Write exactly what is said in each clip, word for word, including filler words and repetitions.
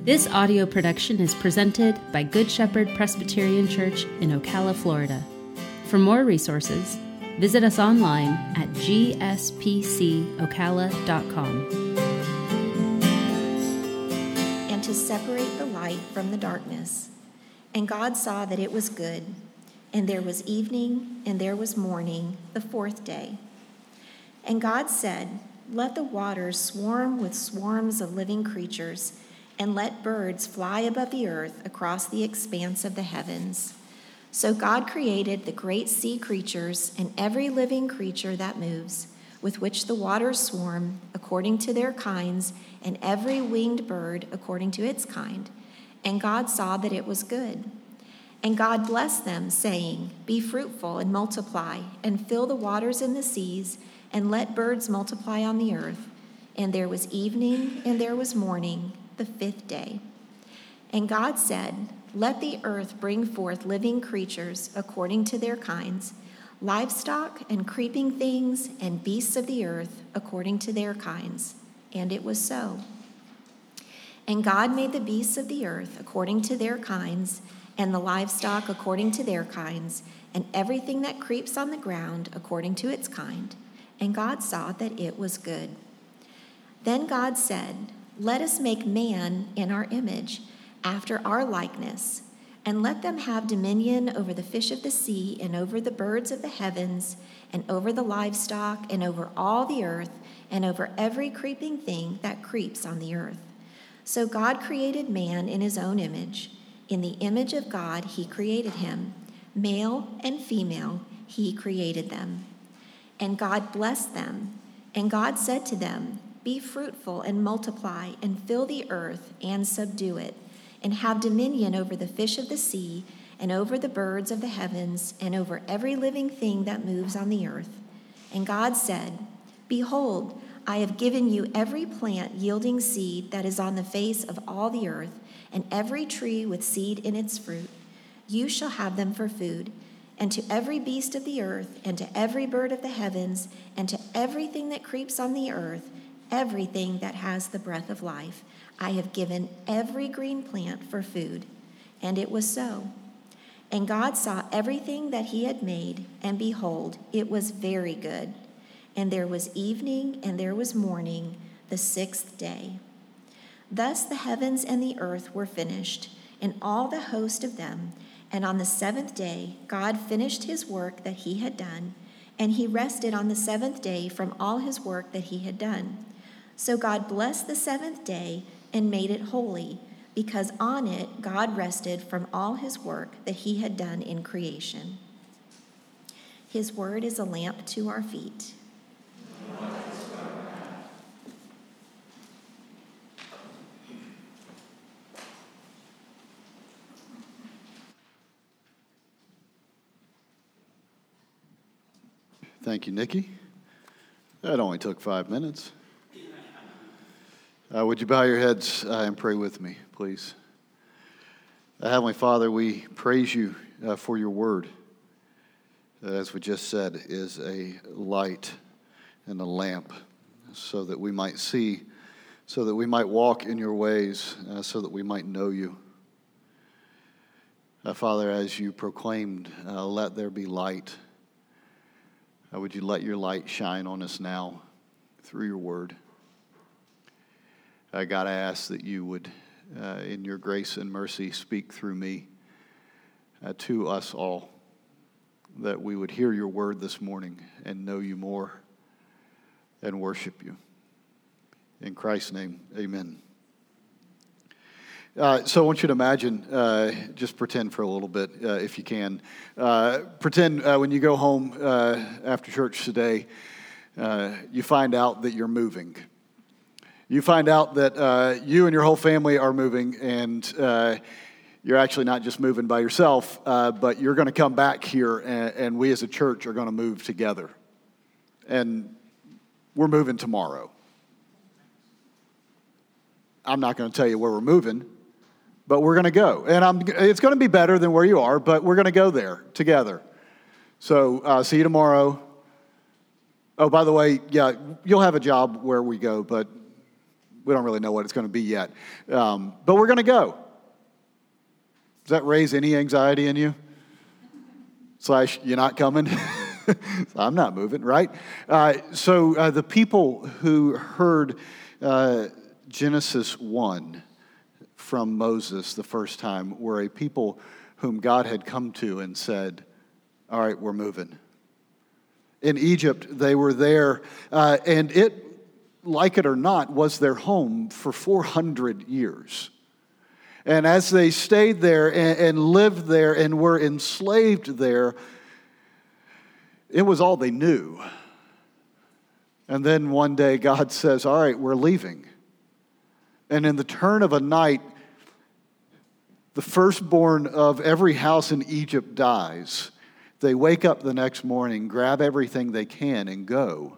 This audio production is presented by Good Shepherd Presbyterian Church in Ocala, Florida. For more resources, visit us online at g s p c ocala dot com. And to separate the light from the darkness. And God saw that it was good. And there was evening, and there was morning, the fourth day. And God said, "Let the waters swarm with swarms of living creatures, and let birds fly above the earth across the expanse of the heavens." So God created the great sea creatures and every living creature that moves, with which the waters swarm, according to their kinds, and every winged bird according to its kind. And God saw that it was good. And God blessed them, saying, "Be fruitful and multiply, and fill the waters in the seas, and let birds multiply on the earth." And there was evening, and there was morning, the fifth day. And God said, "Let the earth bring forth living creatures according to their kinds, livestock and creeping things and beasts of the earth according to their kinds." And it was so. And God made the beasts of the earth according to their kinds, and the livestock according to their kinds, and everything that creeps on the ground according to its kind. And God saw that it was good. Then God said, "Let us make man in our image, after our likeness, and let them have dominion over the fish of the sea, and over the birds of the heavens, and over the livestock, and over all the earth, and over every creeping thing that creeps on the earth." So God created man in his own image. In the image of God he created him. Male and female he created them. And God blessed them. And God said to them, "Be fruitful and multiply, and fill the earth and subdue it, and have dominion over the fish of the sea, and over the birds of the heavens, and over every living thing that moves on the earth." And God said, "Behold, I have given you every plant yielding seed that is on the face of all the earth, and every tree with seed in its fruit. You shall have them for food. And to every beast of the earth, and to every bird of the heavens, and to everything that creeps on the earth, everything that has the breath of life, I have given every green plant for food." And it was so. And God saw everything that he had made, and behold, it was very good. And there was evening, and there was morning, the sixth day. Thus the heavens and the earth were finished, and all the host of them. And on the seventh day God finished his work that he had done, and he rested on the seventh day from all his work that he had done. So God blessed the seventh day and made it holy, because on it God rested from all his work that he had done in creation. His word is a lamp to our feet. Thank you, Nikki. That only took five minutes. Uh, would you bow your heads uh, and pray with me, please? Uh, Heavenly Father, we praise you uh, for your word. Uh, as we just said, is a light and a lamp so that we might see, so that we might walk in your ways, uh, so that we might know you. Uh, Father, as you proclaimed, uh, let there be light. Uh, would you let your light shine on us now through your word? Uh, God, I ask that you would, uh, in your grace and mercy, speak through me uh, to us all, that we would hear your word this morning and know you more and worship you. In Christ's name, amen. Uh, so I want you to imagine, uh, just pretend for a little bit, uh, if you can. Uh, pretend uh, when you go home uh, after church today, uh, you find out that you're moving. You find out that uh, you and your whole family are moving, and uh, you're actually not just moving by yourself, uh, but you're going to come back here, and, and we as a church are going to move together. And we're moving tomorrow. I'm not going to tell you where we're moving, but we're going to go. And I'm, it's going to be better than where you are, but we're going to go there together. So uh, see you tomorrow. Oh, by the way, yeah, you'll have a job where we go, but we don't really know what it's going to be yet. Um, but we're going to go. Does that raise any anxiety in you? Slash, you're not coming? I'm not moving, right? Uh, so uh, the people who heard uh, Genesis one from Moses the first time were a people whom God had come to and said, all right, we're moving. In Egypt, they were there, uh, and it, like it or not, was their home for four hundred years. And as they stayed there and, and lived there and were enslaved there, it was all they knew. And then one day God says, all right, we're leaving. And in the turn of a night, the firstborn of every house in Egypt dies. They wake up the next morning, grab everything they can, and go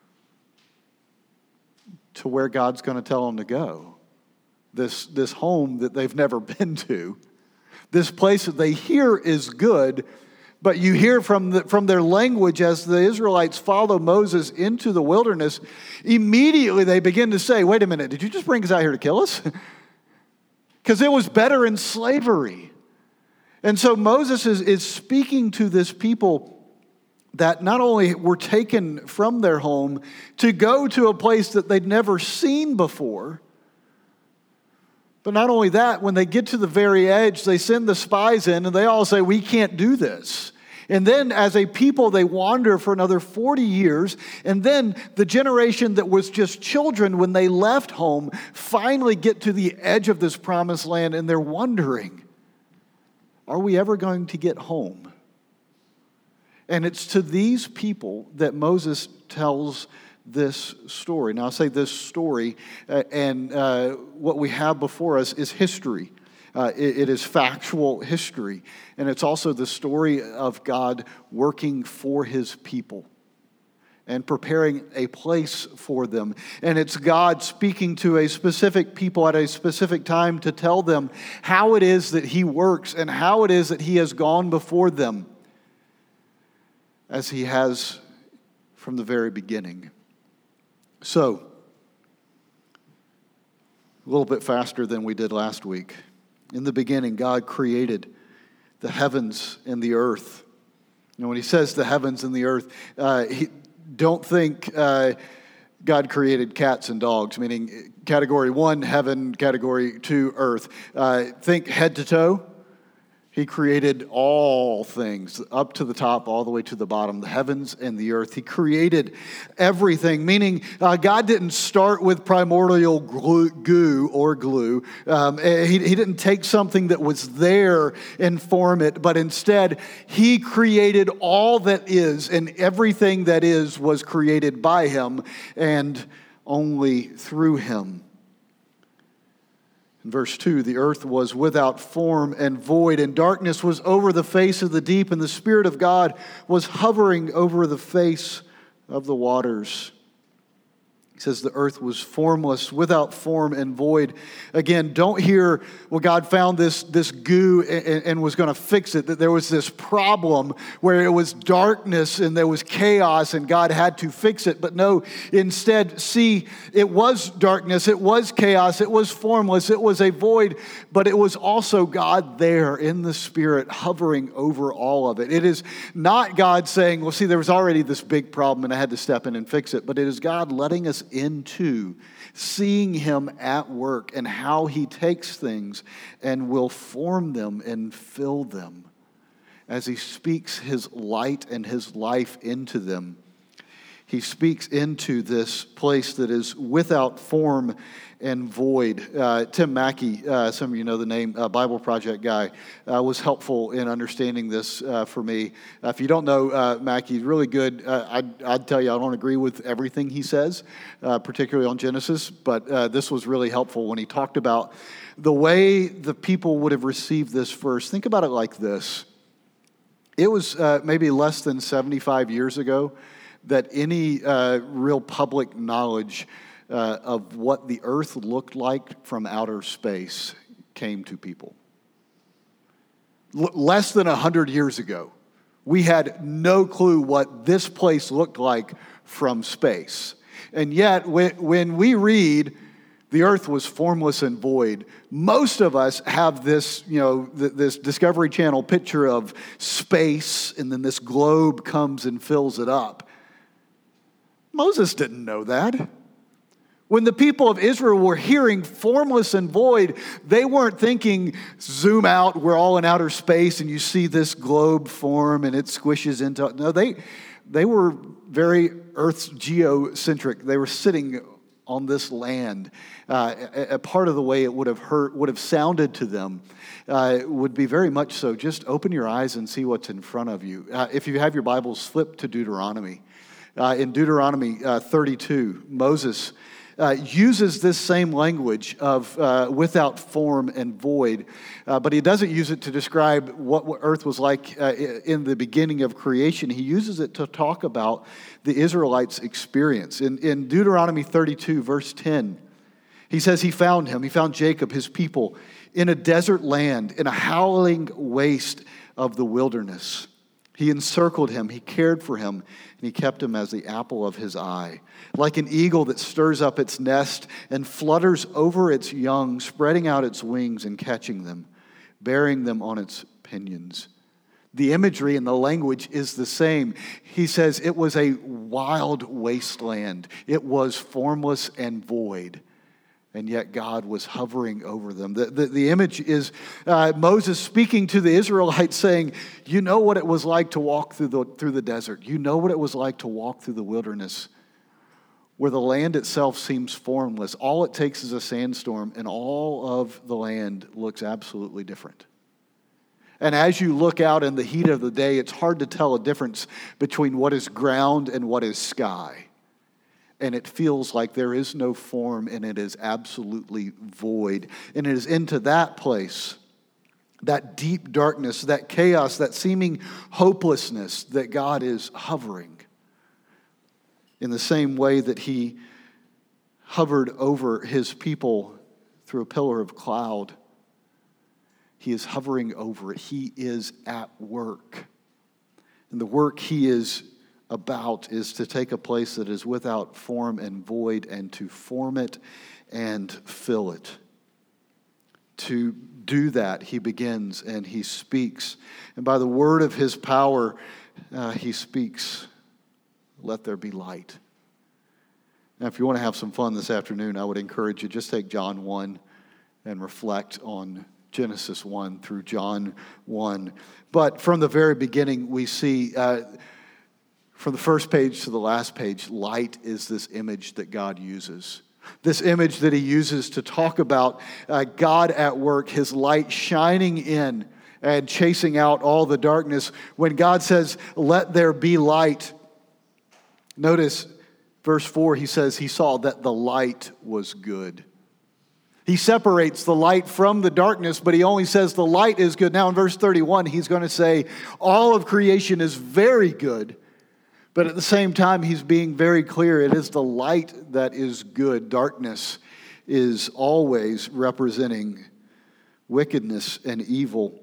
to where God's going to tell them to go. This, this home that they've never been to. This place that they hear is good, but you hear from, the, from their language as the Israelites follow Moses into the wilderness, immediately they begin to say, wait a minute, did you just bring us out here to kill us? Because it was better in slavery. And so Moses is, is speaking to this people that not only were taken from their home to go to a place that they'd never seen before, but not only that, when they get to the very edge, they send the spies in and they all say, we can't do this. And then as a people, they wander for another forty years. And then the generation that was just children when they left home finally get to the edge of this promised land and they're wondering, are we ever going to get home? And it's to these people that Moses tells this story. Now, I say this story, uh, and uh, what we have before us is history. Uh, it, it is factual history, and it's also the story of God working for his people and preparing a place for them. And it's God speaking to a specific people at a specific time to tell them how it is that he works and how it is that he has gone before them, as he has from the very beginning. So, a little bit faster than we did last week. In the beginning, God created the heavens and the earth. And when he says the heavens and the earth, uh, he, don't think uh, God created cats and dogs, meaning category one, heaven, category two, earth. Uh, think head to toe. He created all things, up to the top, all the way to the bottom, the heavens and the earth. He created everything, meaning uh, God didn't start with primordial glue, goo or glue. Um, he, he didn't take something that was there and form it, but instead he created all that is, and everything that is was created by him and only through him. In verse two, the earth was without form and void, and darkness was over the face of the deep, and the Spirit of God was hovering over the face of the waters. He says the earth was formless, without form and void. Again, don't hear, well, God found this, this goo and, and was going to fix it. That there was this problem where it was darkness and there was chaos and God had to fix it. But no, instead, see, it was darkness, it was chaos, it was formless, it was a void, but it was also God there in the Spirit hovering over all of it. It is not God saying, well, see, there was already this big problem and I had to step in and fix it. But it is God letting us into seeing him at work and how he takes things and will form them and fill them as he speaks his light and his life into them. He speaks into this place that is without form and void. Uh, Tim Mackey, uh, some of you know the name, uh, Bible Project guy, uh, was helpful in understanding this uh, for me. Uh, if you don't know uh, Mackey, he's really good. Uh, I'd, I'd tell you I don't agree with everything he says, uh, particularly on Genesis, but uh, this was really helpful when he talked about the way the people would have received this verse. Think about it like this. It was uh, maybe less than seventy-five years ago that any uh, real public knowledge uh, of what the earth looked like from outer space came to people. L- less than one hundred years ago, we had no clue what this place looked like from space. And yet, when, when we read The earth was formless and void. Most of us have this, you know, th- this Discovery Channel picture of space, and then this globe comes and fills it up. Moses didn't know that. When the people of Israel were hearing formless and void, they weren't thinking, zoom out, we're all in outer space, and you see this globe form and it squishes into... No, they, they were very Earth's geocentric. They were sitting on this land. Uh, a, a part of the way it would have hurt, would have sounded to them uh, would be very much so. Just open your eyes and see what's in front of you. Uh, if you have your Bibles, flip to Deuteronomy. Uh, in Deuteronomy uh, thirty-two, Moses uh, uses this same language of uh, without form and void, uh, but he doesn't use it to describe what, what earth was like uh, in the beginning of creation. He uses it to talk about the Israelites' experience. In, in Deuteronomy thirty-two, verse ten, he says he found him, he found Jacob, his people, in a desert land, in a howling waste of the wilderness. He encircled him, he cared for him, and he kept him as the apple of his eye. Like an eagle that stirs up its nest and flutters over its young, spreading out its wings and catching them, bearing them on its pinions. The imagery and the language is the same. He says it was a wild wasteland. It was formless and void. And yet God was hovering over them. The, the, the image is uh, Moses speaking to the Israelites saying, you know what it was like to walk through the, through the desert. You know what it was like to walk through the wilderness where the land itself seems formless. All it takes is a sandstorm and all of the land looks absolutely different. And as you look out in the heat of the day, it's hard to tell a difference between what is ground and what is sky. And it feels like there is no form and it is absolutely void. And it is into that place, that deep darkness, that chaos, that seeming hopelessness that God is hovering. In the same way that he hovered over his people through a pillar of cloud, he is hovering over it. He is at work. And the work he is about is to take a place that is without form and void and to form it and fill it. To do that, he begins and he speaks. And by the word of his power, uh, he speaks, let there be light. Now, if you want to have some fun this afternoon, I would encourage you, just take John one and reflect on Genesis one through John one. But from the very beginning, we see... Uh, From the first page to the last page, light is this image that God uses. This image that he uses to talk about uh, God at work, his light shining in and chasing out all the darkness. When God says, let there be light, notice verse four, he says he saw that the light was good. He separates the light from the darkness, but he only says the light is good. Now in verse thirty-one, he's going to say all of creation is very good. But at the same time, he's being very clear. It is the light that is good. Darkness is always representing wickedness and evil.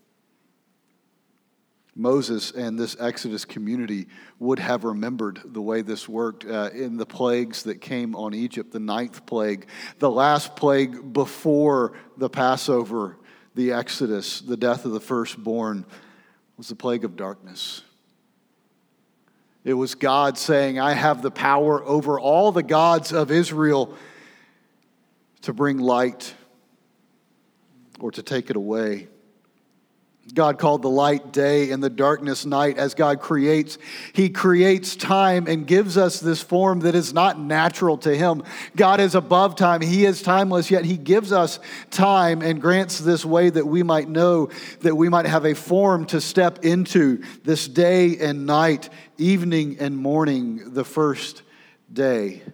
Moses and this Exodus community would have remembered the way this worked uh, in the plagues that came on Egypt, the ninth plague, the last plague before the Passover, the Exodus, the death of the firstborn, was the plague of darkness. It was God saying, I have the power over all the gods of Israel to bring light or to take it away. God called the light day and the darkness night. As God creates, he creates time and gives us this form that is not natural to him. God is above time. He is timeless, yet he gives us time and grants this way that we might know, that we might have a form to step into this day and night, evening and morning, the first day.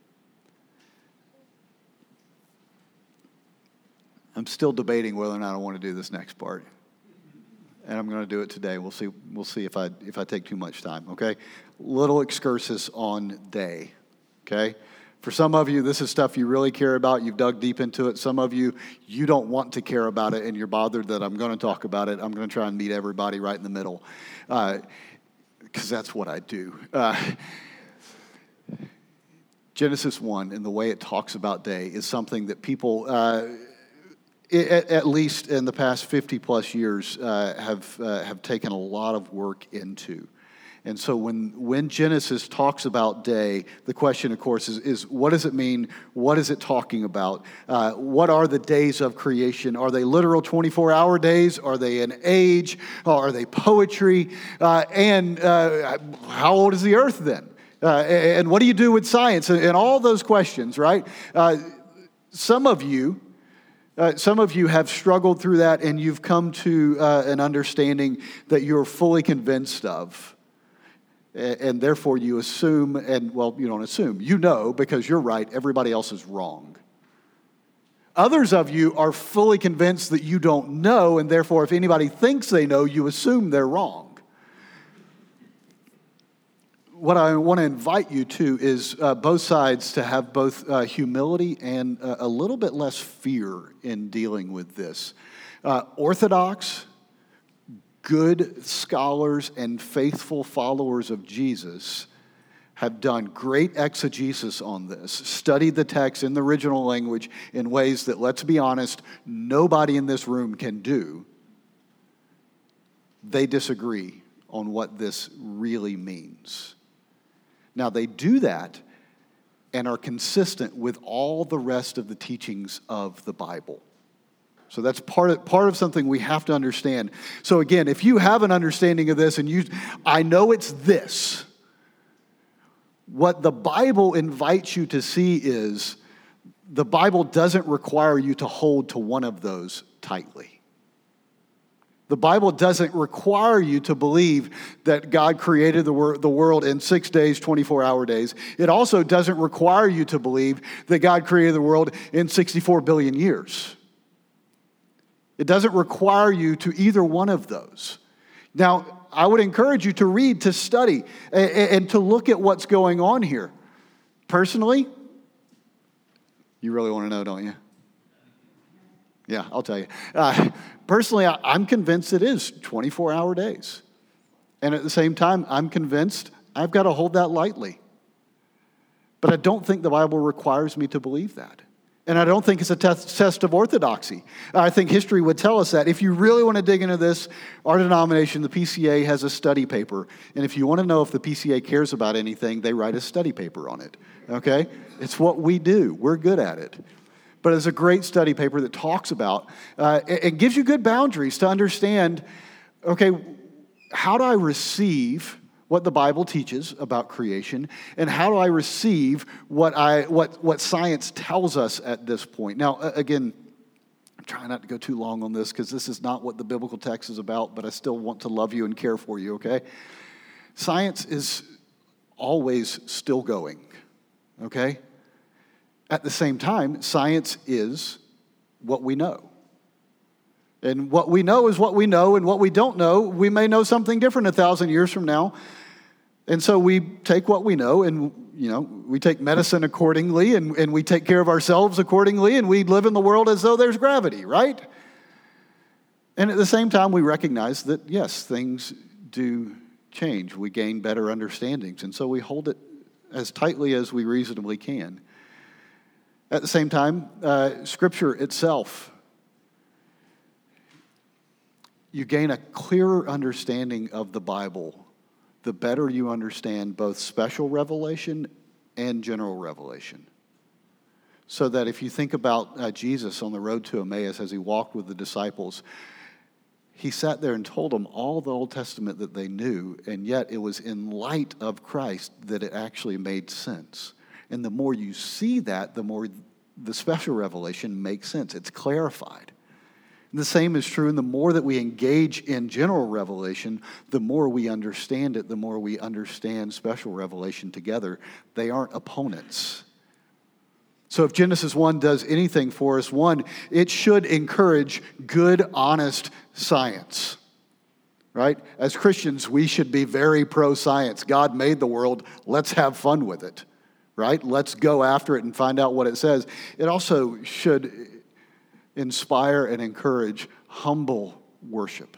I'm still debating whether or not I want to do this next part. And I'm going to do it today. We'll see. We'll see if I if I take too much time. Okay, little excursus on day. Okay, for some of you, this is stuff you really care about. You've dug deep into it. Some of you, you don't want to care about it, and you're bothered that I'm going to talk about it. I'm going to try and meet everybody right in the middle, because uh, that's what I do. Uh, Genesis one and the way it talks about day is something that people, uh, at, at least in the past fifty plus years, uh, have uh, have taken a lot of work into. And so when, when Genesis talks about day, the question, of course, is, is what does it mean? What is it talking about? Uh, what are the days of creation? Are they literal twenty-four hour days? Are they an age? Are they poetry? Uh, and uh, how old is the earth then? Uh, and what do you do with science? And, and all those questions, right? Uh, some of you, uh, some of you have struggled through that, and you've come to uh, an understanding that you're fully convinced of. And therefore you assume, and well, you don't assume, you know, because you're right, everybody else is wrong. Others of you are fully convinced that you don't know, and therefore if anybody thinks they know, you assume they're wrong. What I want to invite you to is uh, both sides to have both uh, humility and uh, a little bit less fear in dealing with this. Uh, orthodox, good scholars and faithful followers of Jesus have done great exegesis on this, studied the text in the original language in ways that, let's be honest, nobody in this room can do. They disagree on what this really means. Now, they do that and are consistent with all the rest of the teachings of the Bible. So that's part of, part of something we have to understand. So again, if you have an understanding of this and you, I know it's this, what the Bible invites you to see is the Bible doesn't require you to hold to one of those tightly. The Bible doesn't require you to believe that God created the, wor- the world in six days, twenty-four hour days. It also doesn't require you to believe that God created the world in sixty-four billion years. It doesn't require you to either one of those. Now, I would encourage you to read, to study, and, and to look at what's going on here. Personally, you really want to know, don't you? Yeah, I'll tell you. Uh, personally, I, I'm convinced it is twenty-four hour days. And at the same time, I'm convinced I've got to hold that lightly. But I don't think the Bible requires me to believe that. And I don't think it's a test, test of orthodoxy. I think history would tell us that. If you really want to dig into this, our denomination, the P C A, has a study paper. And if you want to know if the P C A cares about anything, they write a study paper on it. Okay? It's what we do. We're good at it. But it's a great study paper that talks about, uh, it gives you good boundaries to understand, okay, how do I receive what the Bible teaches about creation, and how do I receive what I what what science tells us at this point? Now, again, I'm trying not to go too long on this because this is not what the biblical text is about, but I still want to love you and care for you, okay? Science is always still going, okay? At the same time, science is what we know. And what we know is what we know, and what we don't know, we may know something different a thousand years from now. And so we take what we know, and you know, we take medicine accordingly, and, and we take care of ourselves accordingly, and we live in the world as though there's gravity, right? And at the same time, we recognize that, yes, things do change. We gain better understandings, and so we hold it as tightly as we reasonably can. At the same time, uh, Scripture itself, you gain a clearer understanding of the Bible the better you understand both special revelation and general revelation. So that if you think about uh, Jesus on the road to Emmaus as he walked with the disciples, he sat there and told them all the Old Testament that they knew, and yet it was in light of Christ that it actually made sense. And the more you see that, the more the special revelation makes sense. It's clarified. And the same is true, and the more that we engage in general revelation, the more we understand it, the more we understand special revelation together. They aren't opponents. So if Genesis one does anything for us, one, it should encourage good, honest science. Right? As Christians, we should be very pro-science. God made the world. Let's have fun with it. Right? Let's go after it and find out what it says. It also should inspire and encourage humble worship.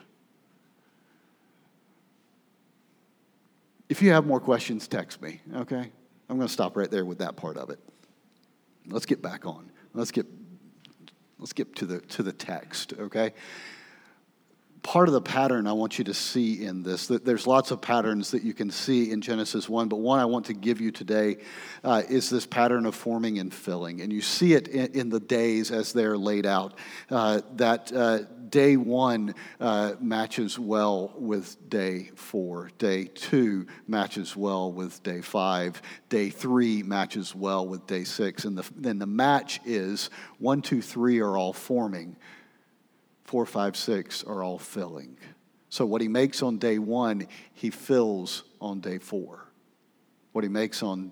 If you have more questions, text me, okay? I'm going to stop right there with that part of it. Let's get back on. Let's get let's get to the to the text, okay? Part of the pattern I want you to see in this, that there's lots of patterns that you can see in Genesis one, but one I want to give you today uh, is this pattern of forming and filling. And you see it in, in the days as they're laid out, uh, that uh, day one uh, matches well with day four. Day two matches well with day five. Day three matches well with day six. And the, then the match is one, two, three are all forming. Four, five, six are all filling. So what he makes on day one, he fills on day four. What he makes on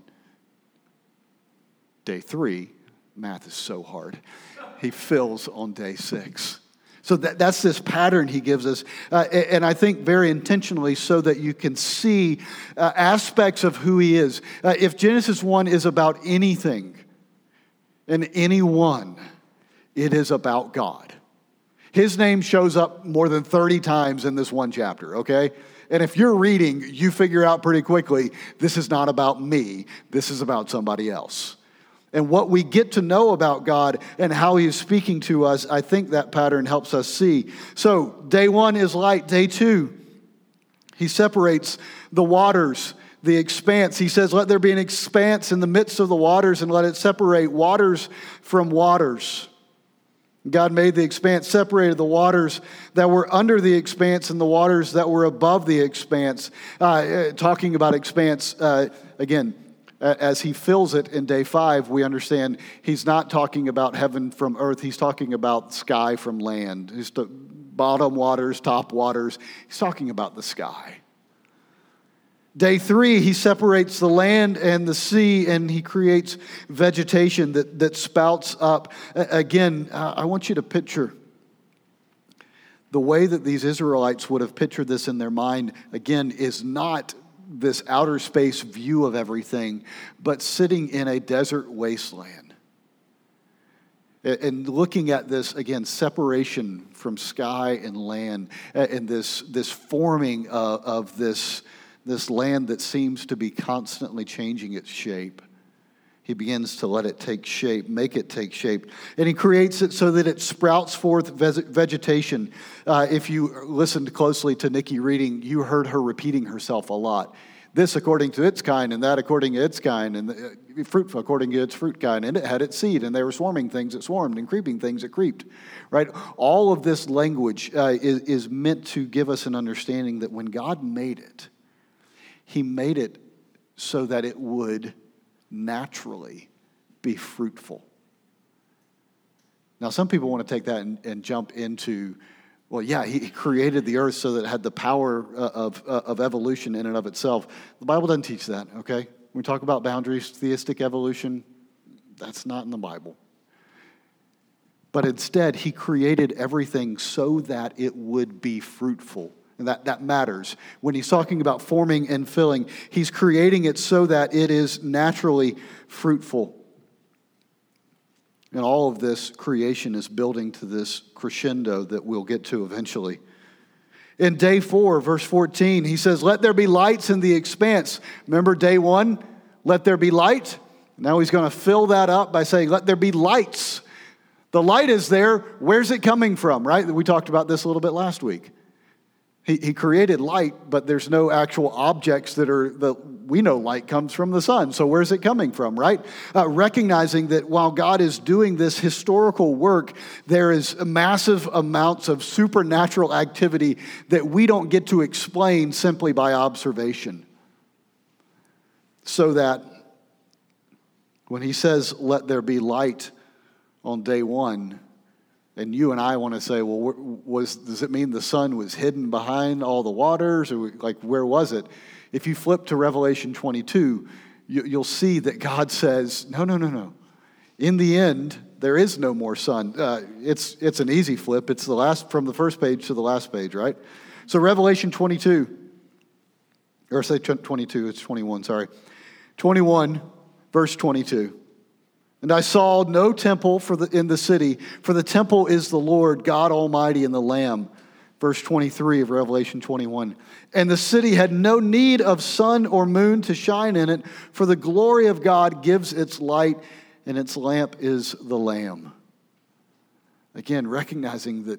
day three, math is so hard, he fills on day six. So that, that's this pattern he gives us, uh, and I think very intentionally so that you can see uh, aspects of who he is. Uh, if Genesis one is about anything and anyone, it is about God. His name shows up more than thirty times in this one chapter, okay? And if you're reading, you figure out pretty quickly, this is not about me, this is about somebody else. And what we get to know about God and how he is speaking to us, I think that pattern helps us see. So, day one is light. Day two, he separates the waters, the expanse. He says, let there be an expanse in the midst of the waters and let it separate waters from waters. God made the expanse, separated the waters that were under the expanse and the waters that were above the expanse. Uh, talking about expanse, uh, again, as he fills it in day five, we understand he's not talking about heaven from earth. He's talking about sky from land. He's the bottom waters, top waters. He's talking about the sky. Day three, he separates the land and the sea, and he creates vegetation that, that spouts up. Again, uh, I want you to picture the way that these Israelites would have pictured this in their mind, again, is not this outer space view of everything, but sitting in a desert wasteland. And looking at this, again, separation from sky and land, and this, this forming of, of this This land that seems to be constantly changing its shape. He begins to let it take shape, make it take shape. And he creates it so that it sprouts forth vegetation. Uh, if you listened closely to Nikki reading, you heard her repeating herself a lot. This according to its kind, and that according to its kind, and the fruit according to its fruit kind. And it had its seed, and they were swarming things that swarmed, and creeping things that creeped. Right? All of this language uh, is, is meant to give us an understanding that when God made it, he made it so that it would naturally be fruitful. Now, some people want to take that and, and jump into, well, yeah, he created the earth so that it had the power of, of evolution in and of itself. The Bible doesn't teach that, okay? When we talk about boundaries, theistic evolution, that's not in the Bible. But instead, he created everything so that it would be fruitful. And that, that matters. When he's talking about forming and filling, he's creating it so that it is naturally fruitful. And all of this creation is building to this crescendo that we'll get to eventually. In day four, verse fourteen, he says, let there be lights in the expanse. Remember day one? Let there be light. Now he's going to fill that up by saying, let there be lights. The light is there. Where's it coming from, right? We talked about this a little bit last week. He, he created light, but there's no actual objects that are, the, we know light comes from the sun. So where's it coming from, right? Uh, recognizing that while God is doing this historical work, there is massive amounts of supernatural activity that we don't get to explain simply by observation. So that when he says, let there be light on day one, and you and I want to say, well, was does it mean the sun was hidden behind all the waters? Or like, where was it? If you flip to Revelation twenty-two, you, you'll see that God says, no, no, no, no. In the end, there is no more sun. Uh, it's it's an easy flip. It's the last from the first page to the last page, right? So Revelation twenty-two, or say twenty-two, it's twenty-one, sorry. twenty-one, verse twenty-two. And I saw no temple for the, in the city, for the temple is the Lord, God Almighty, and the Lamb. Verse twenty-three of Revelation twenty-one. And the city had no need of sun or moon to shine in it, for the glory of God gives its light, and its lamp is the Lamb. Again, recognizing that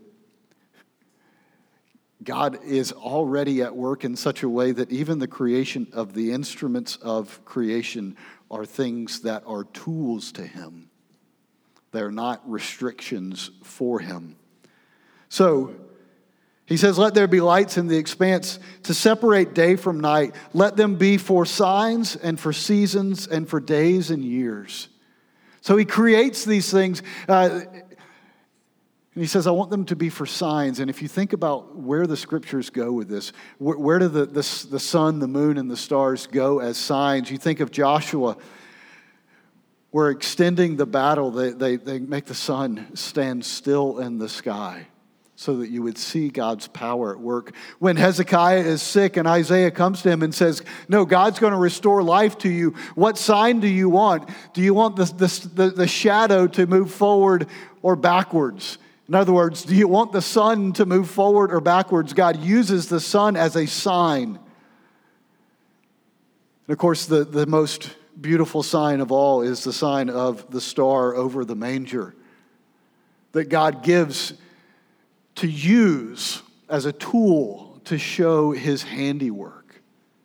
God is already at work in such a way that even the creation of the instruments of creation are things that are tools to him. They're not restrictions for him. So, he says, let there be lights in the expanse to separate day from night. Let them be for signs and for seasons and for days and years. So he creates these things. Uh, and he says, I want them to be for signs. And if you think about where the scriptures go with this, where, where do the, the, the sun, the moon, and the stars go as signs? You think of Joshua. We're extending the battle. They, they, they make the sun stand still in the sky, so that you would see God's power at work. When Hezekiah is sick and Isaiah comes to him and says, no, God's going to restore life to you. What sign do you want? Do you want the, the, the shadow to move forward or backwards? In other words, do you want the sun to move forward or backwards? God uses the sun as a sign. And of course, the, the most beautiful sign of all is the sign of the star over the manger that God gives to use as a tool to show his handiwork.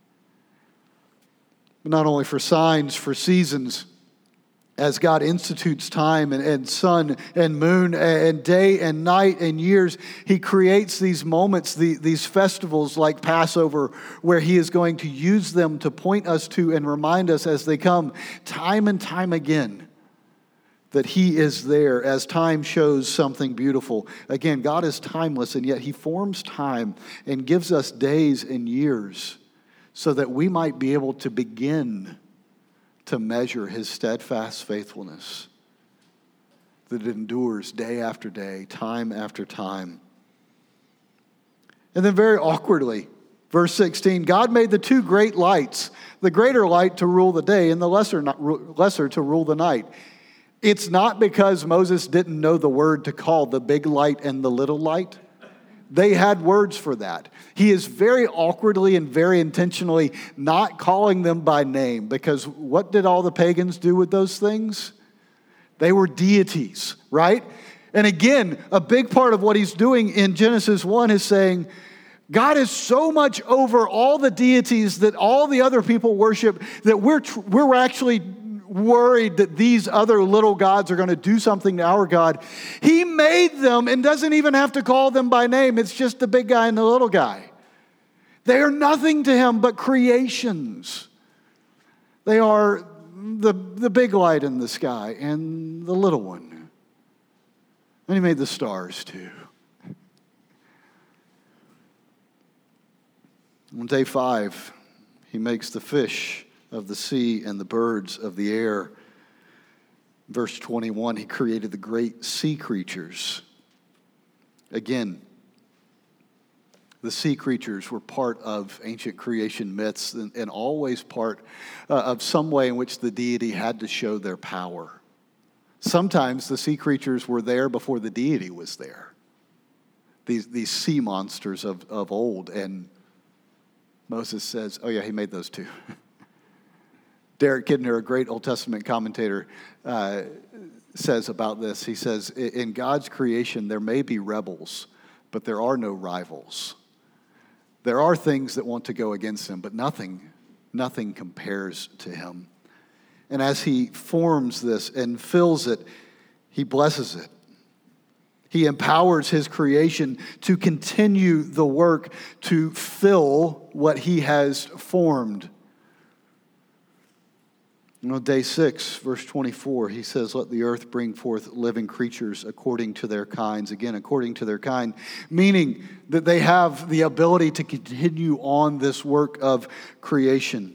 But not only for signs, for seasons, as God institutes time and, and sun and moon and day and night and years, he creates these moments, the, these festivals like Passover, where he is going to use them to point us to and remind us as they come time and time again that he is there as time shows something beautiful. Again, God is timeless, and yet he forms time and gives us days and years so that we might be able to begin to measure his steadfast faithfulness that endures day after day, time after time. And then very awkwardly, verse sixteen, God made the two great lights, the greater light to rule the day and the lesser, lesser to rule the night. It's not because Moses didn't know the word to call the big light and the little light. They had words for that. He is very awkwardly and very intentionally not calling them by name, because what did all the pagans do with those things? They were deities, right? And again, a big part of what he's doing in Genesis one is saying, God is so much over all the deities that all the other people worship that we're we're actually worried that these other little gods are going to do something to our God. He made them and doesn't even have to call them by name. It's just the big guy and the little guy. They are nothing to him but creations. They are the, the big light in the sky and the little one. And he made the stars too. On day five, he makes the fish of the sea and the birds of the air. Verse twenty-one, he created the great sea creatures. Again, the sea creatures were part of ancient creation myths and, and always part uh, of some way in which the deity had to show their power. Sometimes the sea creatures were there before the deity was there. These, these sea monsters of, of old. And Moses says, oh yeah, he made those too. Derek Kidner, a great Old Testament commentator, uh, says about this. He says, in God's creation, there may be rebels, but there are no rivals. There are things that want to go against him, but nothing, nothing compares to him. And as he forms this and fills it, he blesses it. He empowers his creation to continue the work to fill what he has formed. You know, day six, verse twenty-four, he says, let the earth bring forth living creatures according to their kinds. Again, according to their kind, meaning that they have the ability to continue on this work of creation.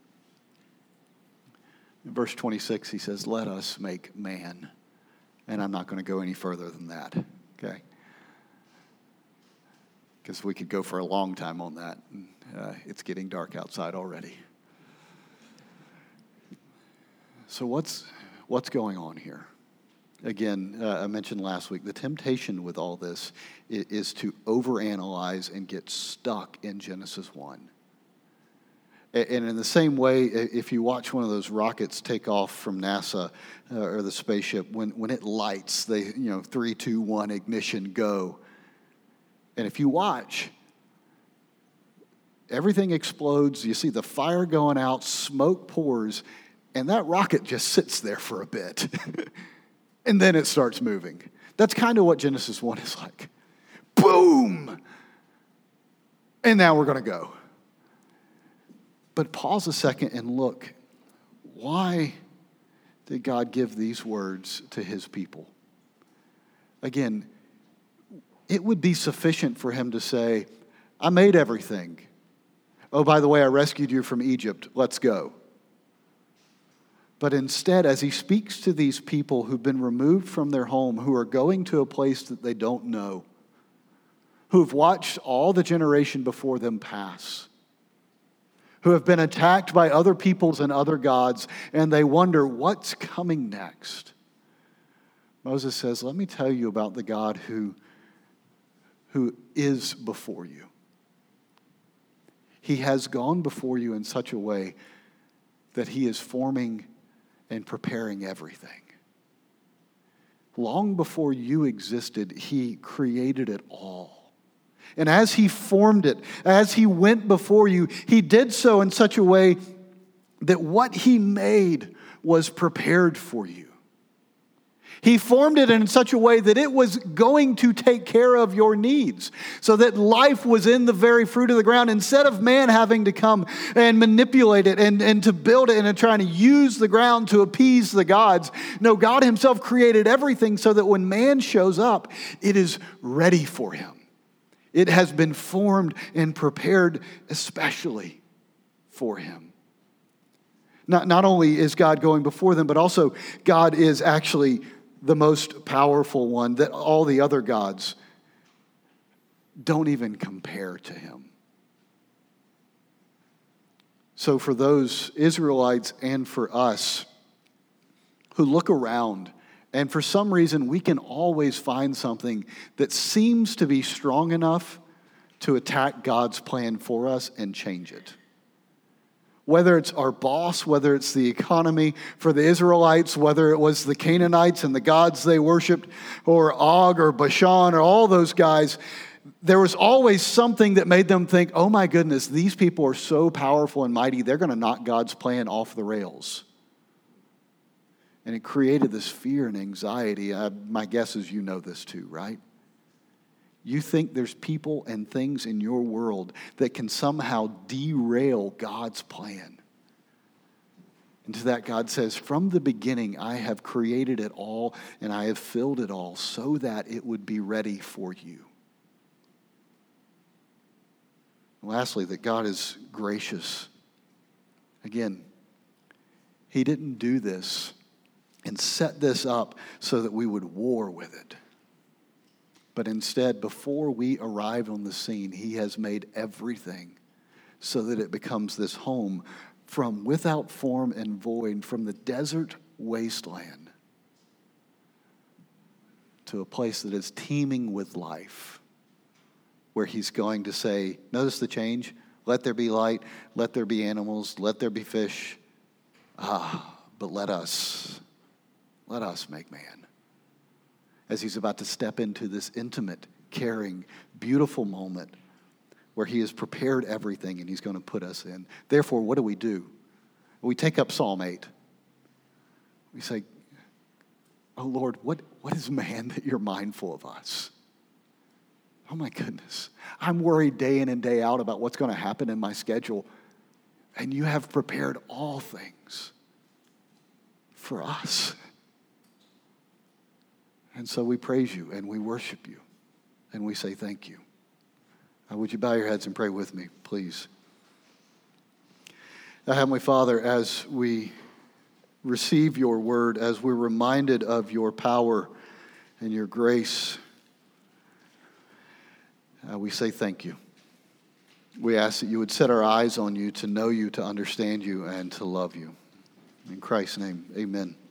In verse twenty-six, he says, let us make man. And I'm not going to go any further than that, okay? Because we could go for a long time on that. Uh, it's getting dark outside already. So what's what's going on here? Again, uh, I mentioned last week, the temptation with all this is, is to overanalyze and get stuck in Genesis one. And in the same way, if you watch one of those rockets take off from NASA uh, or the spaceship, when, when it lights, they, you know, three, two, one, ignition, go. And if you watch, everything explodes. You see the fire going out, smoke pours, and that rocket just sits there for a bit. And then it starts moving. That's kind of what Genesis one is like. Boom! And now we're going to go. But pause a second and look. Why did God give these words to his people? Again, it would be sufficient for him to say, I made everything. Oh, by the way, I rescued you from Egypt. Let's go. But instead, as he speaks to these people who've been removed from their home, who are going to a place that they don't know, who've watched all the generation before them pass, who have been attacked by other peoples and other gods, and they wonder, what's coming next? Moses says, let me tell you about the God who, who is before you. He has gone before you in such a way that he is forming and preparing everything. Long before you existed, he created it all. And as he formed it, as he went before you, he did so in such a way that what he made was prepared for you. He formed it in such a way that it was going to take care of your needs, so that life was in the very fruit of the ground. Instead of man having to come and manipulate it and, and to build it and trying to use the ground to appease the gods, no, God himself created everything so that when man shows up, it is ready for him. It has been formed and prepared especially for him. Not, not only is God going before them, but also God is actually the most powerful one, that all the other gods don't even compare to him. So for those Israelites and for us who look around, and for some reason we can always find something that seems to be strong enough to attack God's plan for us and change it. Whether it's our boss, whether it's the economy for the Israelites, whether it was the Canaanites and the gods they worshipped, or Og or Bashan or all those guys, there was always something that made them think, oh my goodness, these people are so powerful and mighty, they're going to knock God's plan off the rails. And it created this fear and anxiety. I, my guess is you know this too, right? You think there's people and things in your world that can somehow derail God's plan. And to that God says, from the beginning, I have created it all and I have filled it all so that it would be ready for you. And lastly, that God is gracious. Again, he didn't do this and set this up so that we would war with it. But instead, before we arrive on the scene, he has made everything so that it becomes this home from without form and void, from the desert wasteland to a place that is teeming with life, where he's going to say, notice the change, let there be light, let there be animals, let there be fish. Ah, but let us, let us make man. As he's about to step into this intimate, caring, beautiful moment where he has prepared everything and he's going to put us in. Therefore, what do we do? We take up Psalm eight. We say, oh Lord, what, what is man that you're mindful of us? Oh my goodness. I'm worried day in and day out about what's going to happen in my schedule. And you have prepared all things for us. And so we praise you and we worship you and we say thank you. Uh, would you bow your heads and pray with me, please? Now, Heavenly Father, as we receive your word, as we're reminded of your power and your grace, uh, we say thank you. We ask that you would set our eyes on you, to know you, to understand you, and to love you. In Christ's name, amen.